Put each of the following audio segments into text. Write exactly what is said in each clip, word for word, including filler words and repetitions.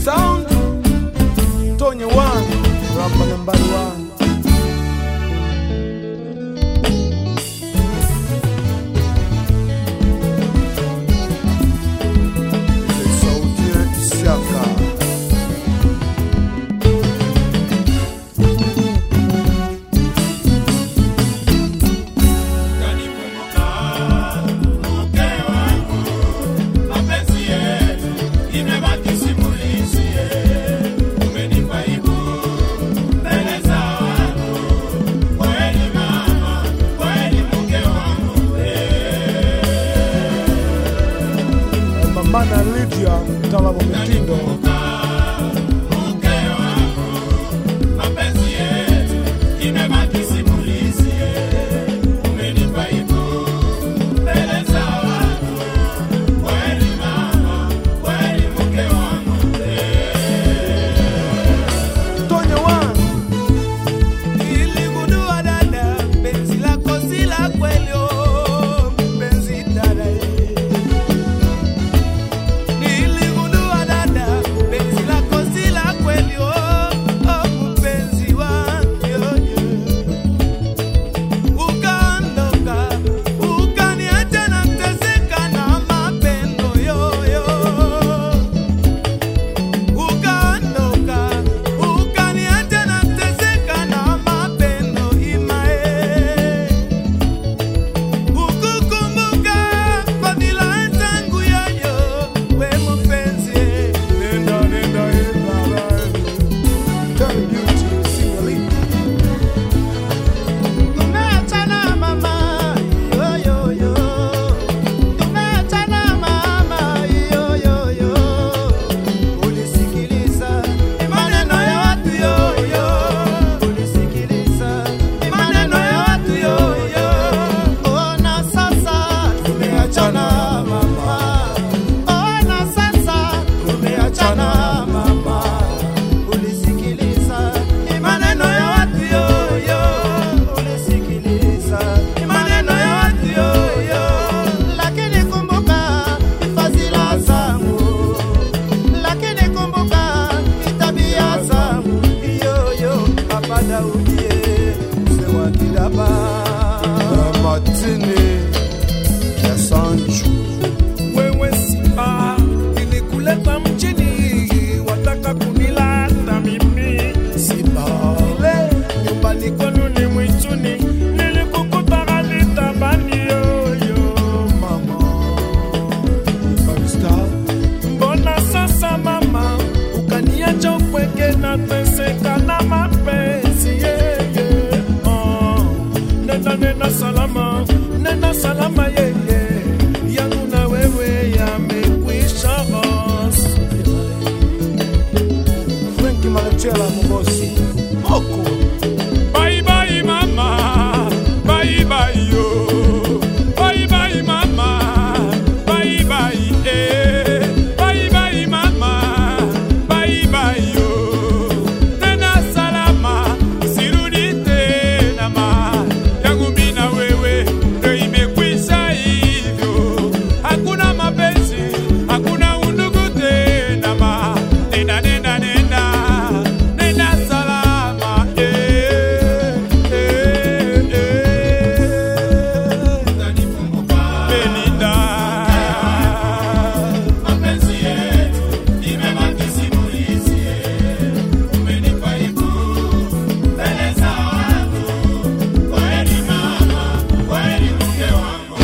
Sound Tony One, rapper number one. Mana Lydia mtaalamu mitindo. Wewe Simba, nilikuleta mjini, wataka kunilata mimi Simba. Nyumbani kwenu ni mwituni, nilikukuta hadi tabani yoyo mama. Mbona sasa mama, ukaniacha upweke na teseka na mapenzi yeye. Oh, nenda nenda salama, nenda salama yeye. Yangu na wewe yamekwisha boss. Frankie Malachela Mobosi Moko. Bye bye mama, bye bye yo. Bye bye mama, bye bye eh. Bye bye mama, bye bye yo. Nena salama, sirudi tena ma. Yangu mimi na wewe ndio imekwisha hivyo. Hakuna mapenzi, hakuna undugu tena ma. Nenda nenda nenda, nenda salama eh eh eh. Belinda, mapenzi yetu imebaki simulizi, umenipa aibu mbele za watu. Kweli mama, kweli mke wangu,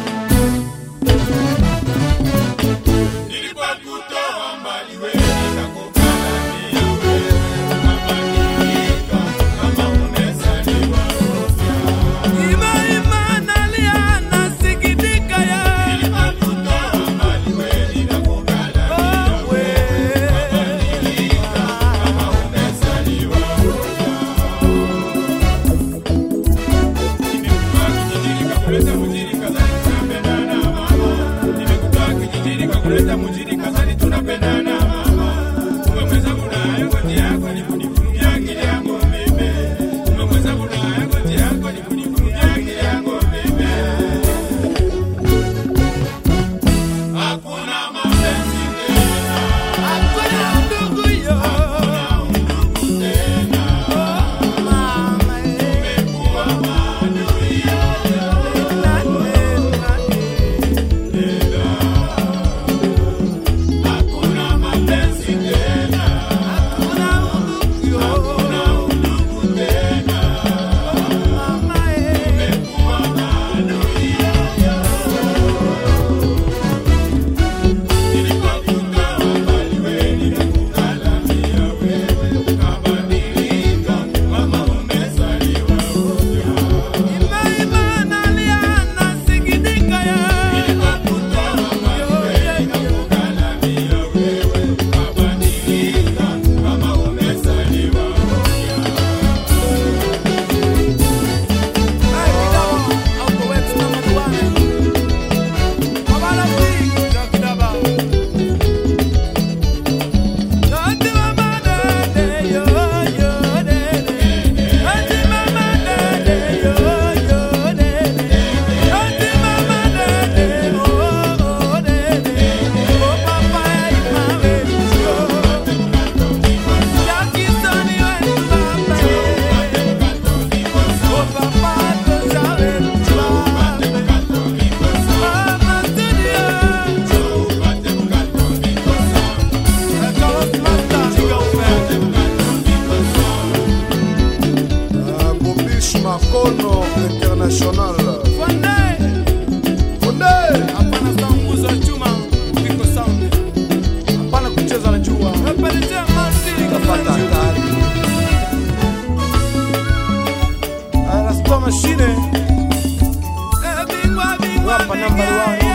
nilipokutoa mbali wewe nikakupambania wewe, ukabadilika kama umezaliwa upya. Ima ima nalia nasikitika ya, nilipokutoa mbali wewe nikakupambania wewe, ukabadilika kama umezaliwa upya. Nimekutoa kijijini kakuleta mjini kazani tunapendana mama. Umemweza kuna ngoti yako ni kunifumia akili yangu mimi. Umemweza kuna ngoti yako ni kunifumia akili yangu mimi. Hakuna mapenzi tena, hakuna ndugu nambari wani